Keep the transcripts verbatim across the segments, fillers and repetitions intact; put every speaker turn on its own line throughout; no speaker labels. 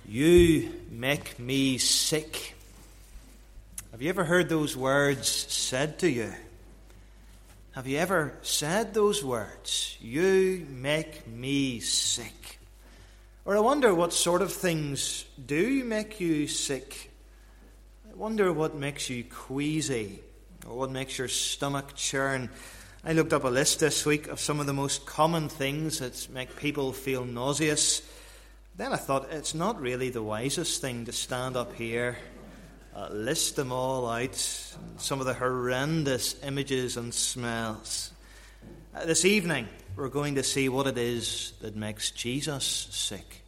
You make me sick. Have you ever heard those words said to you? Have you ever said those words? You make me sick. Or I wonder what sort of things do make you sick. I wonder what makes you queasy, or what makes your stomach churn. I looked up a list this week of some of the most common things that make people feel nauseous. Then I thought, it's not really the wisest thing to stand up here, uh, list them all out, some of the horrendous images and smells. Uh, this evening, we're going to see what it is that makes Jesus sick.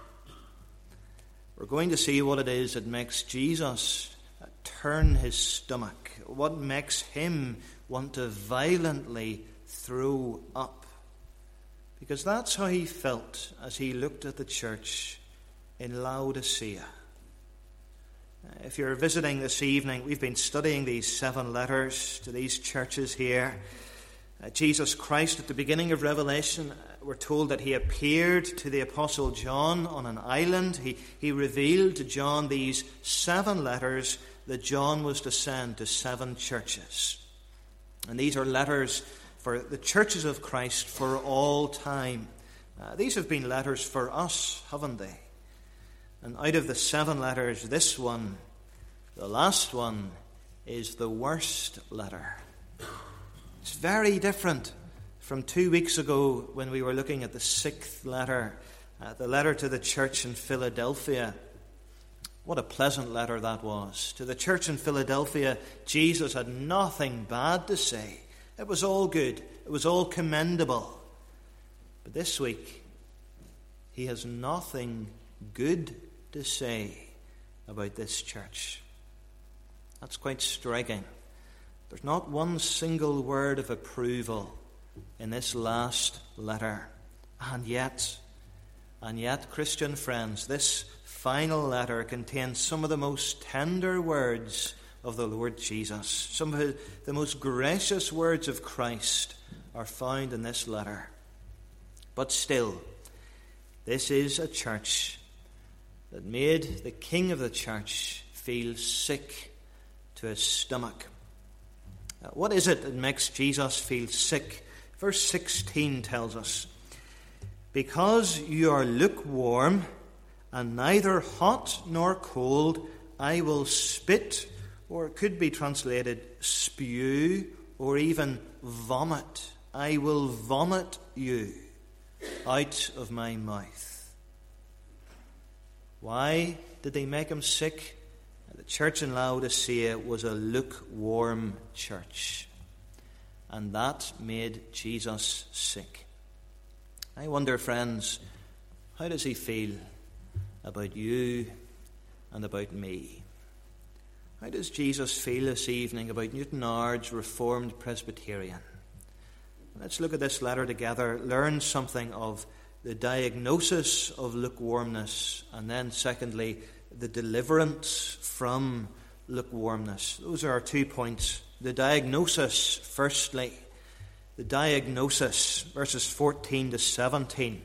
We're going to see what it is that makes Jesus uh, turn his stomach, what makes him want to violently throw up. Because that's how he felt as he looked at the church in Laodicea. If you're visiting this evening, we've been studying these seven letters to these churches here. Uh, Jesus Christ, at the beginning of Revelation, uh, we're told that he appeared to the Apostle John on an island. He, he revealed to John these seven letters that John was to send to seven churches. And these are letters for the churches of Christ for all time. Uh, these have been letters for us, haven't they? And out of the seven letters, this one, the last one, is the worst letter. It's very different from two weeks ago when we were looking at the sixth letter, uh, the letter to the church in Philadelphia. What a pleasant letter that was. To the church in Philadelphia, Jesus had nothing bad to say. It was all good. It was all commendable. But this week, he has nothing good to say about this church. That's quite striking. There's not one single word of approval in this last letter. And yet, and yet, Christian friends, this final letter contains some of the most tender words of the Lord Jesus. Some of the most gracious words of Christ are found in this letter. But still, this is a church that made the king of the church feel sick to his stomach. Uh, what is it that makes Jesus feel sick? Verse sixteen tells us, "Because you are lukewarm and neither hot nor cold, I will spit," or it could be translated spew, or even vomit. I will vomit you out of my mouth. Why did they make him sick? The church in Laodicea was a lukewarm church, and that made Jesus sick. I wonder, friends, how does he feel about you and about me? How does Jesus feel this evening about Newtownards Reformed Presbyterian? Let's look at this letter together, learn something of the diagnosis of lukewarmness, and then secondly, the deliverance from lukewarmness. Those are our two points. The diagnosis, firstly. The diagnosis, verses fourteen to seventeen.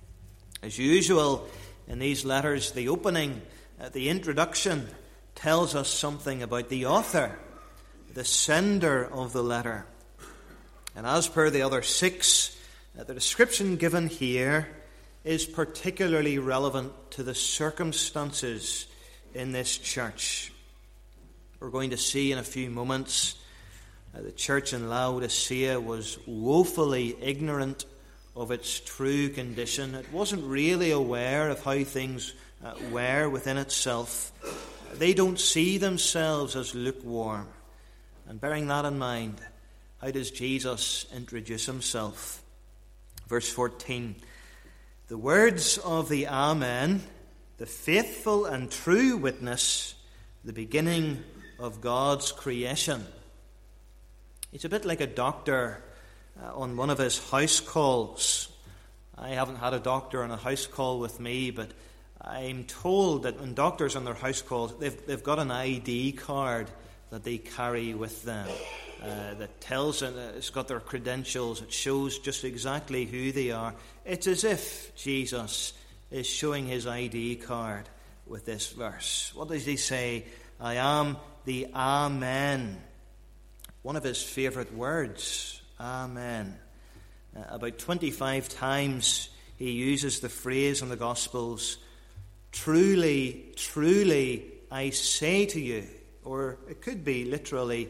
As usual in these letters, the opening, uh, the introduction, tells us something about the author, the sender of the letter. And as per the other six, uh, the description given here is particularly relevant to the circumstances in this church. We're going to see in a few moments uh, the church in Laodicea was woefully ignorant of its true condition. It wasn't really aware of how things uh, were within itself. They don't see themselves as lukewarm. And bearing that in mind, how does Jesus introduce himself? Verse fourteen, "The words of the Amen, the faithful and true witness, the beginning of God's creation." It's a bit like a doctor uh, on one of his house calls. I haven't had a doctor on a house call with me, but I'm told that when doctors on their house calls, they've, they've got an I D card that they carry with them uh, that tells them, uh, it's got their credentials, it shows just exactly who they are. It's as if Jesus is showing his I D card with this verse. What does he say? I am the Amen. One of his favourite words, Amen. Uh, about twenty-five times he uses the phrase in the Gospels, truly, truly, I say to you. Or it could be literally,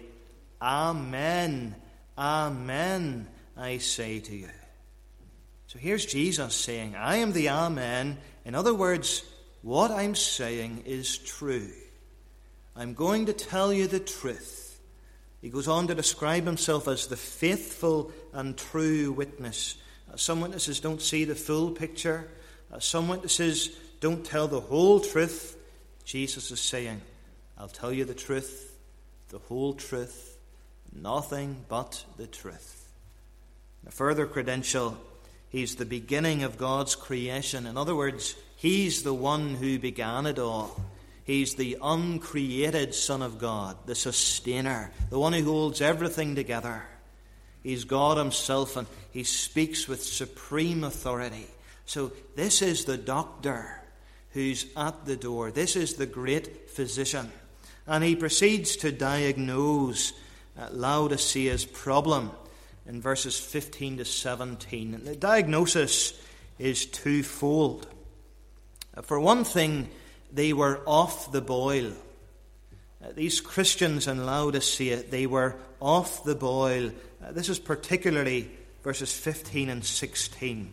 Amen, Amen, I say to you. So here's Jesus saying, I am the Amen. In other words, what I'm saying is true. I'm going to tell you the truth. He goes on to describe himself as the faithful and true witness. Uh, some witnesses don't see the full picture. Uh, some witnesses don't tell the whole truth. Jesus is saying, I'll tell you the truth, the whole truth, nothing but the truth. A further credential, he's the beginning of God's creation. In other words, he's the one who began it all. He's the uncreated Son of God, the sustainer, the one who holds everything together. He's God himself, and he speaks with supreme authority. So this is the doctor who's at the door. This is the great physician. And he proceeds to diagnose uh, Laodicea's problem in verses fifteen to seventeen. And the diagnosis is twofold. Uh, for one thing, they were off the boil. Uh, these Christians in Laodicea, they were off the boil. Uh, this is particularly verses fifteen and sixteen.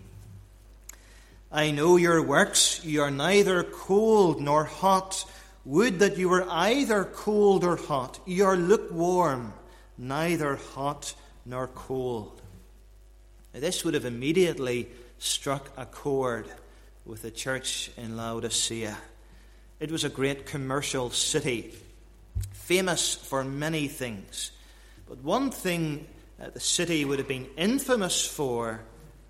I know your works. You are neither cold nor hot. Would that you were either cold or hot. You are lukewarm, neither hot nor cold. Now, this would have immediately struck a chord with the church in Laodicea. It was a great commercial city, famous for many things. But one thing uh, the city would have been infamous for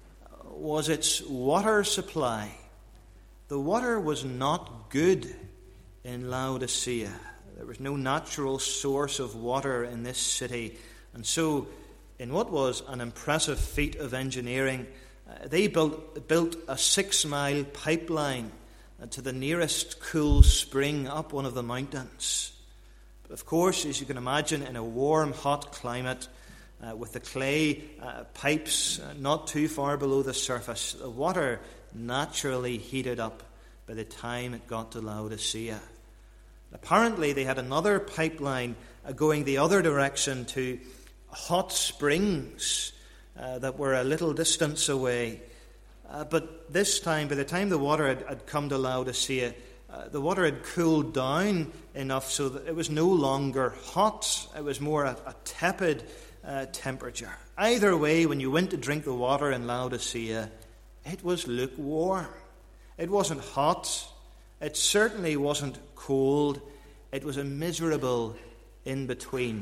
was its water supply. The water was not good in Laodicea. There was no natural source of water in this city. And so, in what was an impressive feat of engineering, uh, they built, built a six-mile pipeline to the nearest cool spring up one of the mountains. But of course, as you can imagine, in a warm, hot climate, uh, with the clay uh, pipes uh, not too far below the surface, the water naturally heated up by the time it got to Laodicea. Apparently, they had another pipeline uh, going the other direction to hot springs uh, that were a little distance away. Uh, but this time, by the time the water had, had come to Laodicea, uh, the water had cooled down enough so that it was no longer hot. It was more a, a tepid uh, temperature. Either way, when you went to drink the water in Laodicea, it was lukewarm. It wasn't hot. It certainly wasn't cold. It was a miserable in-between.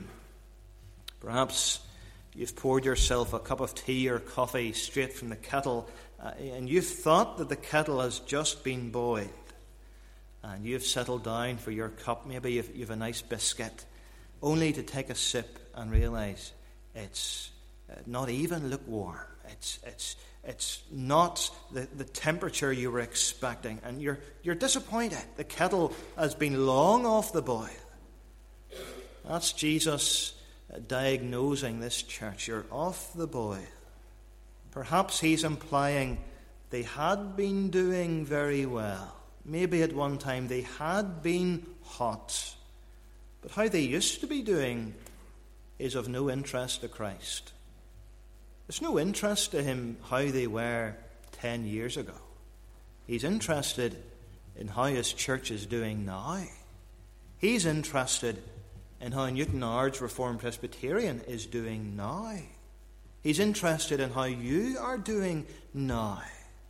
Perhaps you've poured yourself a cup of tea or coffee straight from the kettle, uh, and you've thought that the kettle has just been boiled, and you've settled down for your cup. Maybe you've, you've a nice biscuit, only to take a sip and realize it's uh, not even lukewarm. It's it's it's not the, the temperature you were expecting, and you're you're disappointed. The kettle has been long off the boil. That's Jesus uh, diagnosing this church. You're off the boil. Perhaps he's implying they had been doing very well. Maybe at one time they had been hot. But how they used to be doing is of no interest to Christ. It's no interest to him how they were ten years ago. He's interested in how his church is doing now. He's interested in how Newton Ards Reformed Presbyterian is doing now. He's interested in how you are doing now.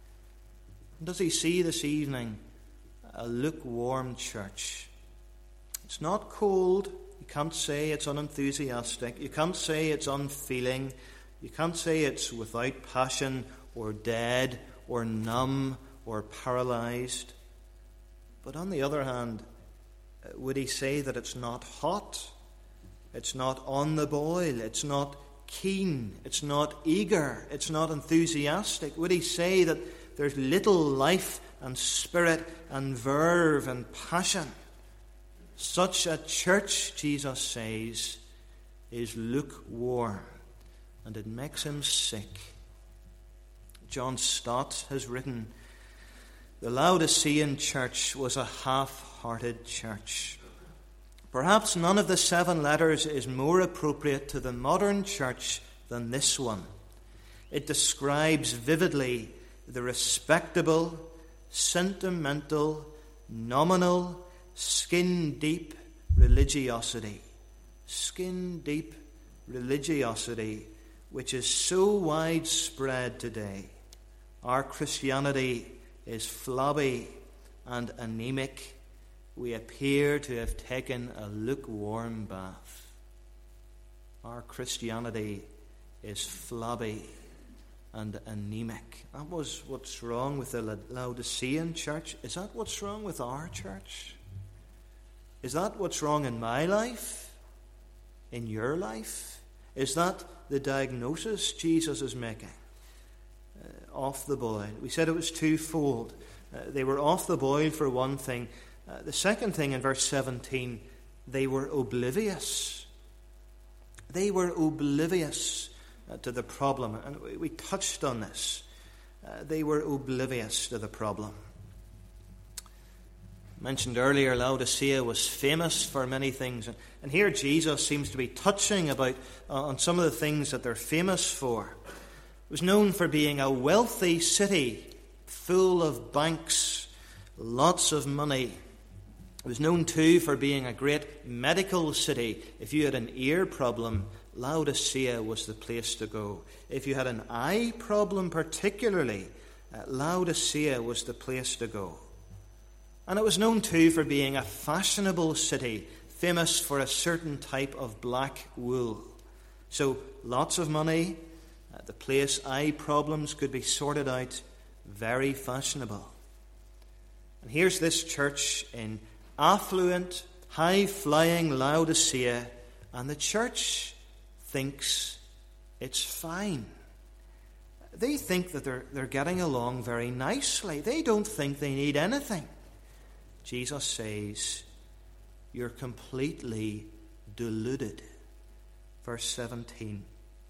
Does he see this evening a lukewarm church? It's not cold. You can't say it's unenthusiastic. You can't say it's unfeeling. You can't say it's without passion or dead or numb or paralyzed. But on the other hand, would he say that it's not hot? It's not on the boil. It's not keen. It's not eager. It's not enthusiastic. Would he say that there's little life and spirit and verve and passion. Such a church, Jesus says, is lukewarm, and it makes him sick. John Stott has written, the Laodicean church was a half-hearted church. Perhaps none of the seven letters is more appropriate to the modern church than this one. It describes vividly the respectable, sentimental, nominal, skin-deep religiosity. Skin-deep religiosity, which is so widespread today. Our Christianity is flabby and anemic. We appear to have taken a lukewarm bath. Our Christianity is flabby and anemic. That was what's wrong with the Laodicean church. Is that what's wrong with our church? Is that what's wrong in my life? In your life? Is that the diagnosis Jesus is making? Uh, off the boil. We said it was twofold. Uh, they were off the boil for one thing. Uh, the second thing in verse seventeen, they were oblivious. They were oblivious uh, to the problem. And we, we touched on this. Uh, they were oblivious to the problem. Mentioned earlier, Laodicea was famous for many things. And, and here Jesus seems to be touching about uh, on some of the things that they're famous for. It was known for being a wealthy city, full of banks, lots of money. It was known too for being a great medical city. If you had an ear problem, Laodicea was the place to go. If you had an eye problem particularly, uh, Laodicea was the place to go. And it was known too for being a fashionable city, famous for a certain type of black wool. So lots of money, uh, the place eye problems could be sorted out, very fashionable. And here's this church in affluent, high-flying Laodicea, and the church thinks it's fine. They think that they're, they're getting along very nicely. They don't think they need anything. Jesus says, you're completely deluded. Verse seventeen.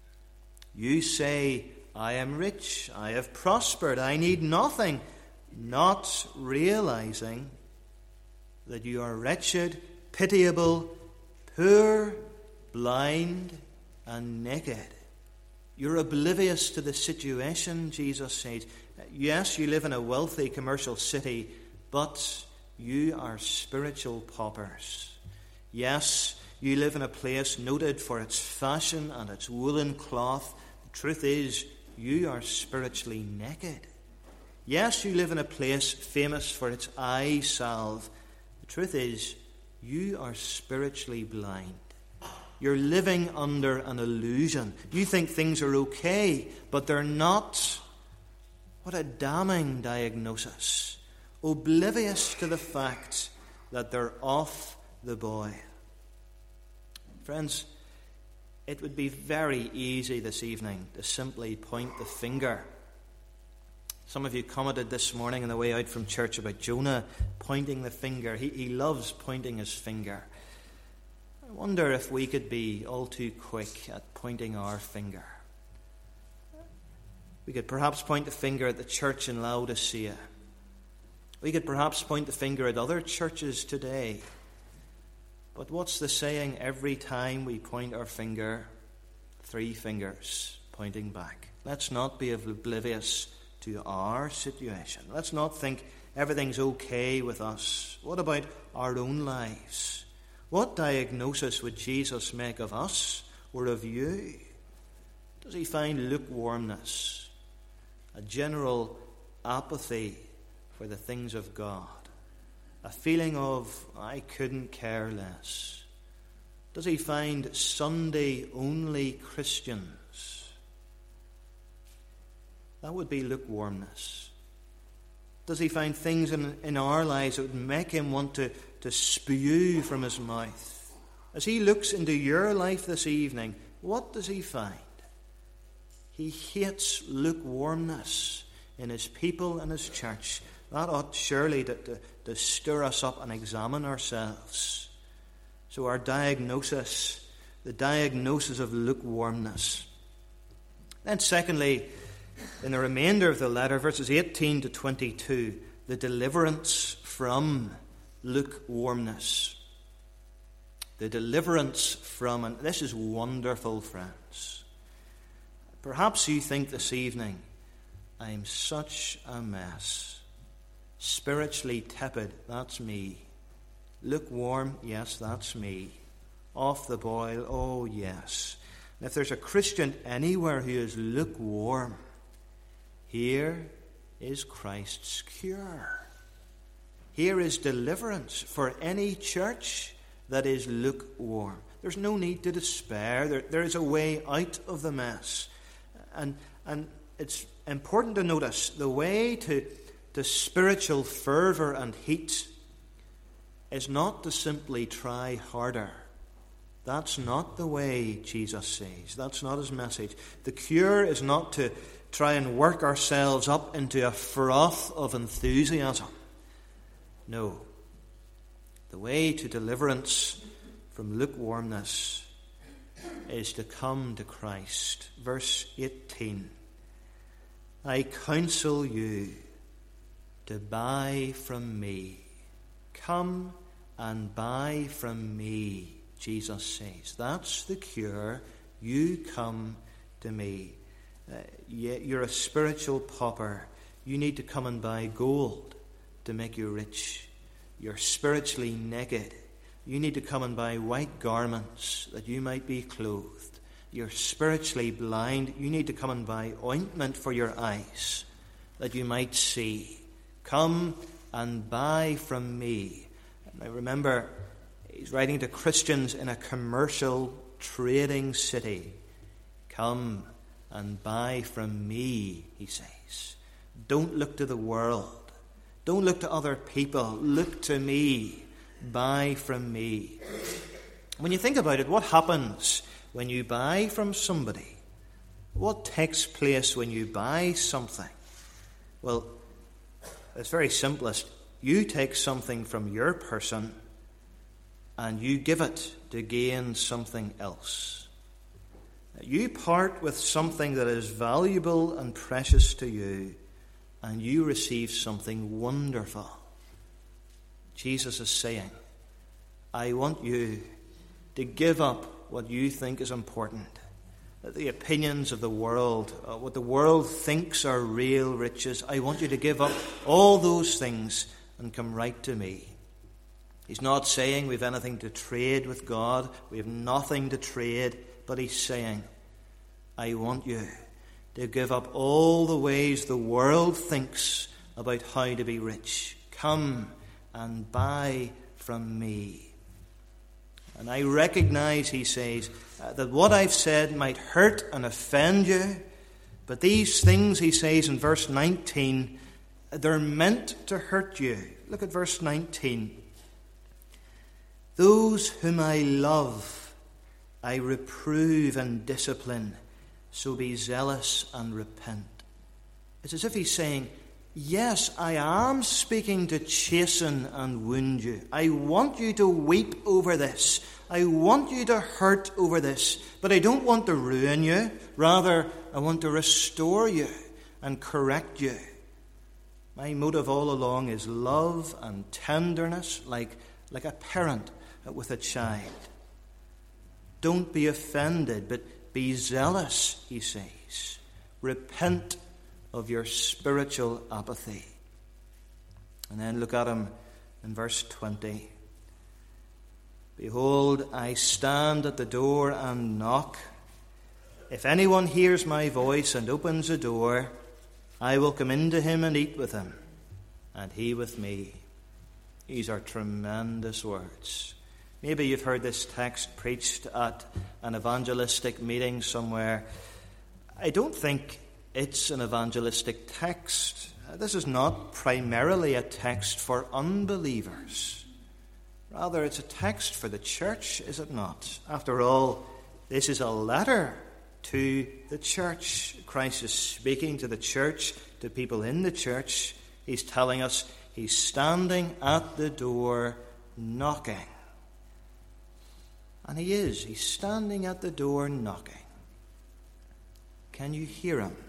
You say, I am rich, I have prospered, I need nothing, not realizing that you are wretched, pitiable, poor, blind, and naked. You're oblivious to the situation, Jesus says. Yes, you live in a wealthy commercial city, but you are spiritual paupers. Yes, you live in a place noted for its fashion and its woolen cloth. The truth is, you are spiritually naked. Yes, you live in a place famous for its eye salve. The truth is, you are spiritually blind. You're living under an illusion. You think things are okay, but they're not. What a damning diagnosis. Oblivious to the fact that they're off the boil. Friends, it would be very easy this evening to simply point the finger. Some of you commented this morning on the way out from church about Jonah pointing the finger. He, he loves pointing his finger. I wonder if we could be all too quick at pointing our finger. We could perhaps point the finger at the church in Laodicea. We could perhaps point the finger at other churches today. But what's the saying every time we point our finger? Three fingers pointing back. Let's not be oblivious to our situation. Let's not think everything's okay with us. What about our own lives? What diagnosis would Jesus make of us or of you? Does he find lukewarmness, a general apathy for the things of God, a feeling of, I couldn't care less? Does he find Sunday-only Christians? That would be lukewarmness. Does he find things in, in our lives that would make him want to, to spew from his mouth? As he looks into your life this evening, what does he find? He hates lukewarmness. in his people and his church, that ought surely to, to, to stir us up and examine ourselves. So our diagnosis, the diagnosis of lukewarmness. Then secondly, in the remainder of the letter, verses eighteen to twenty-two, the deliverance from lukewarmness. The deliverance from, and this is wonderful, friends. Perhaps you think this evening, I'm such a mess. Spiritually tepid, that's me. Lukewarm, yes, that's me. Off the boil, oh yes. And if there's a Christian anywhere who is lukewarm, here is Christ's cure. Here is deliverance for any church that is lukewarm. There's no need to despair. There, there is a way out of the mess. And, and it's important to notice the way to, to spiritual fervour and heat is not to simply try harder. That's not the way Jesus says. That's not his message. The cure is not to try and work ourselves up into a froth of enthusiasm. No. The way to deliverance from lukewarmness is to come to Christ. Verse eighteen. I counsel you to buy from me. Come and buy from me, Jesus says. That's the cure. You come to me. Uh, you're a spiritual pauper. You need to come and buy gold to make you rich. You're spiritually naked. You need to come and buy white garments that you might be clothed. You're spiritually blind. You need to come and buy ointment for your eyes that you might see. Come and buy from me. And I remember he's writing to Christians in a commercial trading city. Come and buy from me, he says. Don't look to the world. Don't look to other people. Look to me. Buy from me. When you think about it, what happens when you buy from somebody? What takes place when you buy something? Well, it's very simplest. You take something from your person and you give it to gain something else. You part with something that is valuable and precious to you, and you receive something wonderful. Jesus is saying, I want you to give up what you think is important. The opinions of the world, uh, what the world thinks are real riches. I want you to give up all those things and come right to me. He's not saying we've anything to trade with God. We have nothing to trade. But he's saying, I want you to give up all the ways the world thinks about how to be rich. Come and buy from me. And I recognize, he says, uh, that what I've said might hurt and offend you. But these things, he says in verse nineteen, they're meant to hurt you. Look at verse nineteen. Those whom I love, I reprove and discipline. So be zealous and repent. It's as if he's saying, yes, I am speaking to chasten and wound you. I want you to weep over this. I want you to hurt over this. But I don't want to ruin you. Rather, I want to restore you and correct you. My motive all along is love and tenderness, like, like a parent with a child. Don't be offended, but be zealous, he says. Repent of your spiritual apathy. And then look at him in verse twenty. Behold, I stand at the door and knock. If anyone hears my voice and opens the door, I will come into him and eat with him, and he with me. These are tremendous words. Maybe you've heard this text preached at an evangelistic meeting somewhere. I don't think it's an evangelistic text. This is not primarily a text for unbelievers. Rather, it's a text for the church, is it not? After all, this is a letter to the church. Christ is speaking to the church to people in the church. He's telling us he's standing at the door knocking. And he is. He's standing at the door knocking. Can you hear him?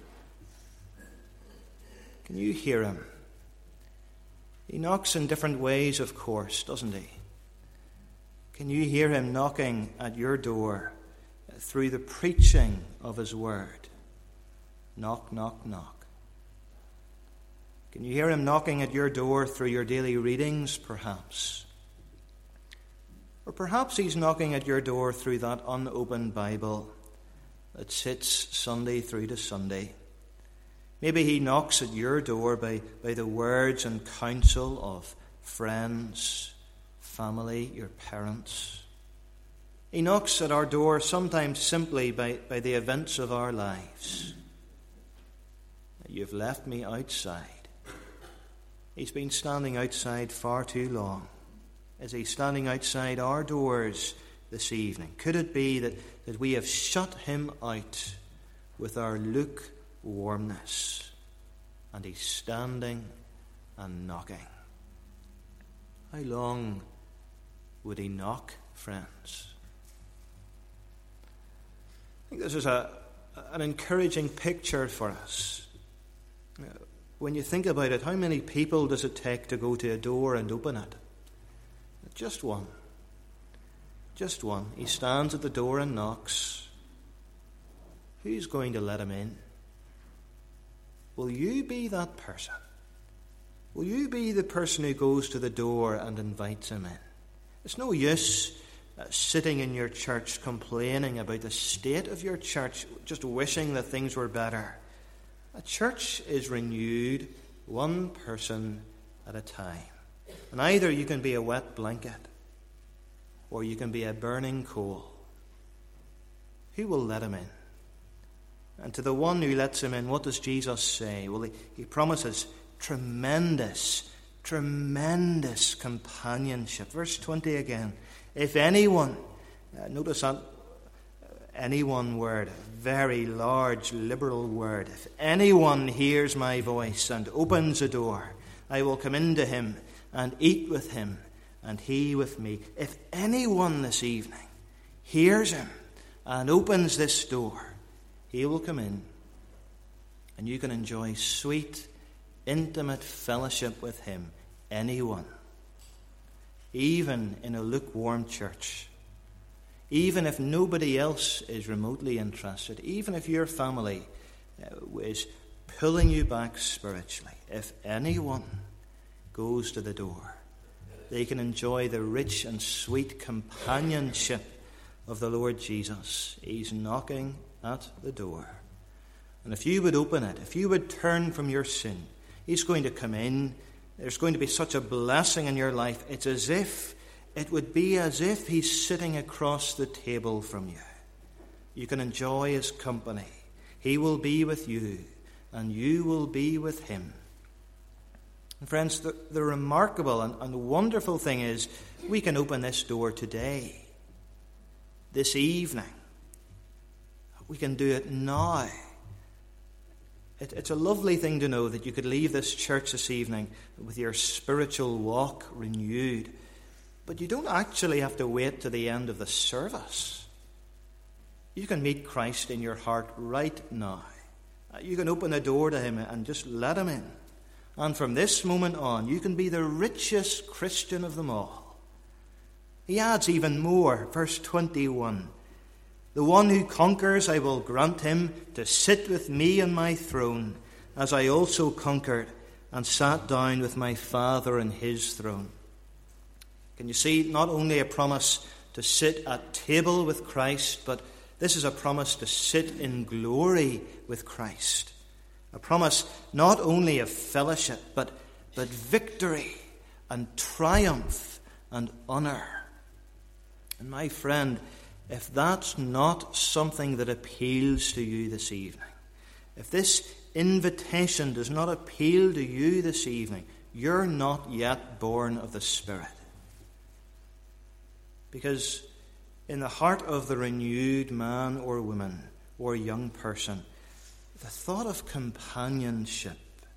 Can you hear him? He knocks in different ways, of course, doesn't he? Can you hear him knocking at your door through the preaching of his word? Knock, knock, knock. Can you hear him knocking at your door through your daily readings, perhaps? Or perhaps he's knocking at your door through that unopened Bible that sits Sunday through to Sunday. Maybe he knocks at your door by, by the words and counsel of friends, family, your parents. He knocks at our door sometimes simply by, by the events of our lives. You've left me outside. He's been standing outside far too long. Is he standing outside our doors this evening? Could it be that, that we have shut him out with our lukewarmness, and he's standing and knocking? How long would he knock, friends? I think this is a, an encouraging picture for us. When you think about it, how many people does it take to go to a door and open it? Just one. Just one. He stands at the door and knocks. Who's going to let him in? Will you be that person? Will you be the person who goes to the door and invites him in? It's no use uh, sitting in your church complaining about the state of your church, just wishing that things were better. A church is renewed one person at a time. And either you can be a wet blanket or you can be a burning coal. Who will let him in? And to the one who lets him in, what does Jesus say? Well, he, he promises tremendous, tremendous companionship. Verse twenty again. If anyone, uh, notice that anyone word, a very large liberal word. If anyone hears my voice and opens a door, I will come into him and eat with him and he with me. If anyone this evening hears him and opens this door, he will come in and you can enjoy sweet, intimate fellowship with him. Anyone. Even in a lukewarm church. Even if nobody else is remotely interested. Even if your family is pulling you back spiritually. If anyone goes to the door, they can enjoy the rich and sweet companionship of the Lord Jesus. He's knocking at the door. And if you would open it, if you would turn from your sin, he's going to come in. There's going to be such a blessing in your life. It's as if, it would be as if he's sitting across the table from you. You can enjoy his company. He will be with you, and you will be with him. And friends, the, the remarkable and, and wonderful thing is we can open this door today, this evening. We can do it now. It, it's a lovely thing to know that you could leave this church this evening with your spiritual walk renewed. But you don't actually have to wait to the end of the service. You can meet Christ in your heart right now. You can open the door to him and just let him in. And from this moment on, you can be the richest Christian of them all. He adds even more, verse twenty-one. The one who conquers, I will grant him to sit with me on my throne, as I also conquered and sat down with my Father on his throne. Can you see, not only a promise to sit at table with Christ, but this is a promise to sit in glory with Christ. A promise not only of fellowship, but, but victory and triumph and honour. And my friend, if that's not something that appeals to you this evening, if this invitation does not appeal to you this evening, you're not yet born of the Spirit. Because in the heart of the renewed man or woman or young person, the thought of companionship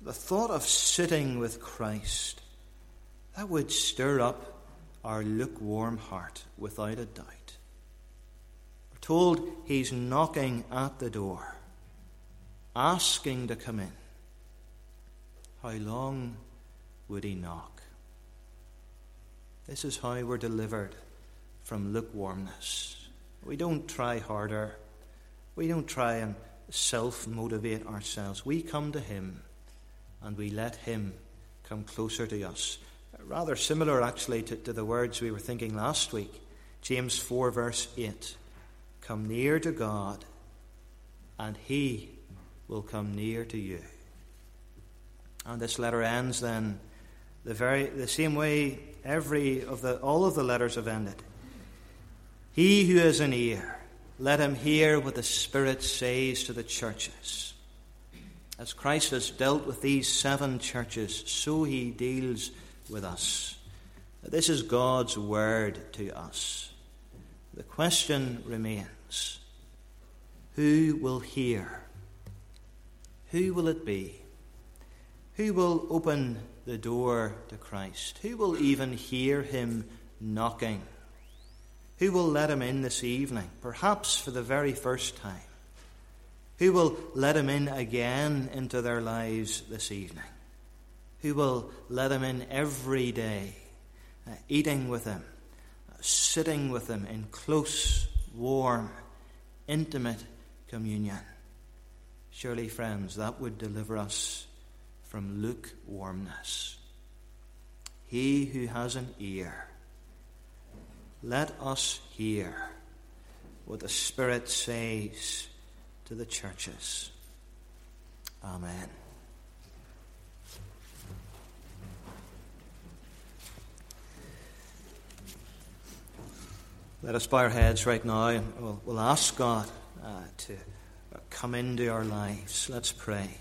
the thought of sitting with Christ, that would stir up our lukewarm heart without a doubt. We're told he's knocking at the door, asking to come in. How long would he knock? This is how we're delivered from lukewarmness. We don't try harder. We don't try and self-motivate ourselves. We come to him and we let him come closer to us. Rather similar, actually, to, to the words we were thinking last week. James four, verse eight. Come near to God, and he will come near to you. And this letter ends then the very the same way every of the all of the letters have ended. He who has an ear, let him hear what the Spirit says to the churches. As Christ has dealt with these seven churches, so he deals with us. This is God's word to us. The question remains, who will hear? Who will it be? Who will open the door to Christ? Who will even hear him knocking? Who will let him in this evening, perhaps for the very first time? Who will let him in again into their lives this evening? Who will let him in every day, uh, eating with him, uh, sitting with him in close, warm, intimate communion? Surely, friends, that would deliver us from lukewarmness. He who has an ear, let us hear what the Spirit says to the churches. Amen. Let us bow our heads right now and we'll, we'll ask God uh, to come into our lives. Let's pray.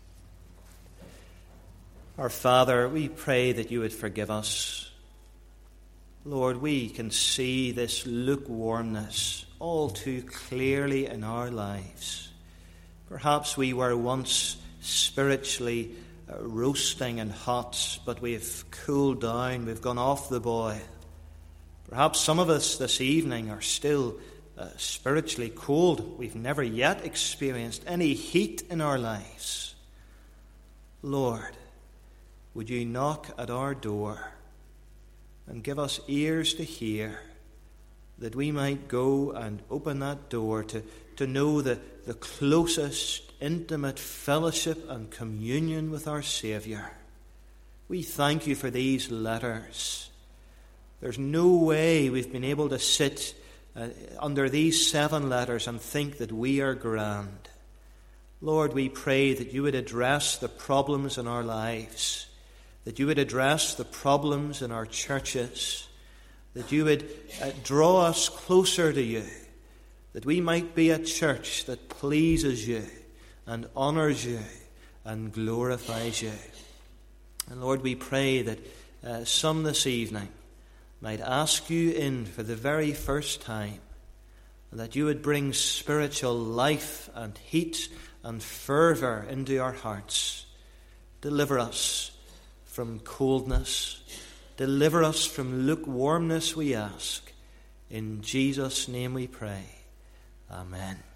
Our Father, we pray that you would forgive us. Lord, we can see this lukewarmness all too clearly in our lives. Perhaps we were once spiritually uh, roasting and hot, but we've cooled down, we've gone off the boil. Perhaps some of us this evening are still uh, spiritually cold. We've never yet experienced any heat in our lives. Lord, would you knock at our door and give us ears to hear, that we might go and open that door to, to know the, the closest intimate fellowship and communion with our Saviour. We thank you for these letters. There's no way we've been able to sit uh, under these seven letters and think that we are grand. Lord, we pray that you would address the problems in our lives, that you would address the problems in our churches, that you would uh, draw us closer to you, that we might be a church that pleases you and honours you and glorifies you. And Lord, we pray that uh, some this evening might ask you in for the very first time, and that you would bring spiritual life and heat and fervour into our hearts. Deliver us from coldness. Deliver us from lukewarmness, we ask. In Jesus' name we pray. Amen.